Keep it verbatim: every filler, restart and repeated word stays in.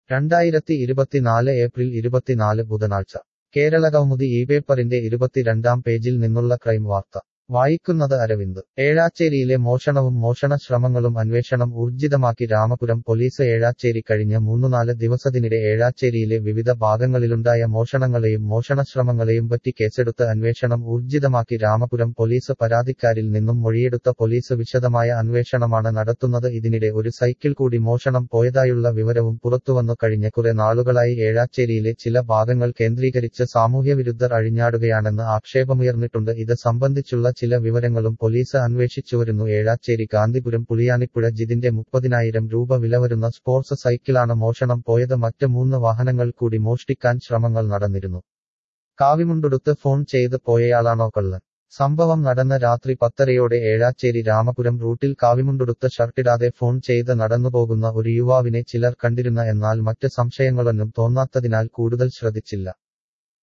രണ്ടായിരത്തി ഇരുപത്തിനാല് ഏപ്രിൽ ഇരുപത്തിനാല് ബുധനാഴ്ച കേരളകൗമുദി ഈ പേപ്പറിന്റെ ഇരുപത്തിരണ്ടാം പേജിൽ നിന്നുള്ള ക്രൈം വാർത്ത വായിക്കുന്നത് അരവിന്ദ്. ഏഴാച്ചേരിയിലെ മോഷണവും മോഷണ ശ്രമങ്ങളും അന്വേഷണം ഊർജിതമാക്കി രാമപുരം പോലീസ്. ഏഴാച്ചേരി കഴിഞ്ഞ മൂന്നുനാല് ദിവസത്തിനിടെ ഏഴാച്ചേരിയിലെ വിവിധ ഭാഗങ്ങളിലുണ്ടായ മോഷണങ്ങളെയും മോഷണശ്രമങ്ങളെയും പറ്റി കേസെടുത്ത് അന്വേഷണം ഊർജിതമാക്കി രാമപുരം പോലീസ്. പരാതിക്കാരിൽ നിന്നും മൊഴിയെടുത്ത പോലീസ് വിശദമായ അന്വേഷണമാണ് നടത്തുന്നത്. ഇതിനിടെ ഒരു സൈക്കിൾ കൂടി മോഷണം പോയതായുള്ള വിവരവും പുറത്തുവന്നു. കഴിഞ്ഞ കുറെ നാളുകളായി ഏഴാച്ചേരിയിലെ ചില ഭാഗങ്ങൾ കേന്ദ്രീകരിച്ച് സാമൂഹ്യവിരുദ്ധർ അഴിഞ്ഞാടുകയാണെന്ന് ആക്ഷേപമുയർന്നിട്ടുണ്ട്. ഇത് സംബന്ധിച്ചുള്ള ചില വിവരങ്ങളും പോലീസ് അന്വേഷിച്ചുവരുന്നു. ഏഴാച്ചേരി ഗാന്ധിപുരം പുളിയാനിപ്പുഴ ജിതിന്റെ മുപ്പതിനായിരം രൂപ വില വരുന്ന സ്പോർട്സ് സൈക്കിളാണ് മോഷണം പോയത്. മറ്റ് മൂന്ന് വാഹനങ്ങൾ കൂടി മോഷ്ടിക്കാൻ ശ്രമങ്ങൾ നടന്നിരുന്നു. കാവിമുണ്ടുടുത്ത് ഫോൺ ചെയ്ത് പോയയാളാണോ കള്ളൻ? സംഭവം നടന്ന രാത്രി പത്തരയോടെ ഏഴാച്ചേരി രാമപുരം റൂട്ടിൽ കാവിമുണ്ടുടുത്ത് ഷർട്ടിടാതെ ഫോൺ ചെയ്ത് നടന്നുപോകുന്ന ഒരു യുവാവിനെ ചിലർ കണ്ടിരുന്ന. എന്നാൽ മറ്റ് സംശയങ്ങളൊന്നും തോന്നാത്തതിനാൽ കൂടുതൽ ശ്രദ്ധിച്ചില്ല.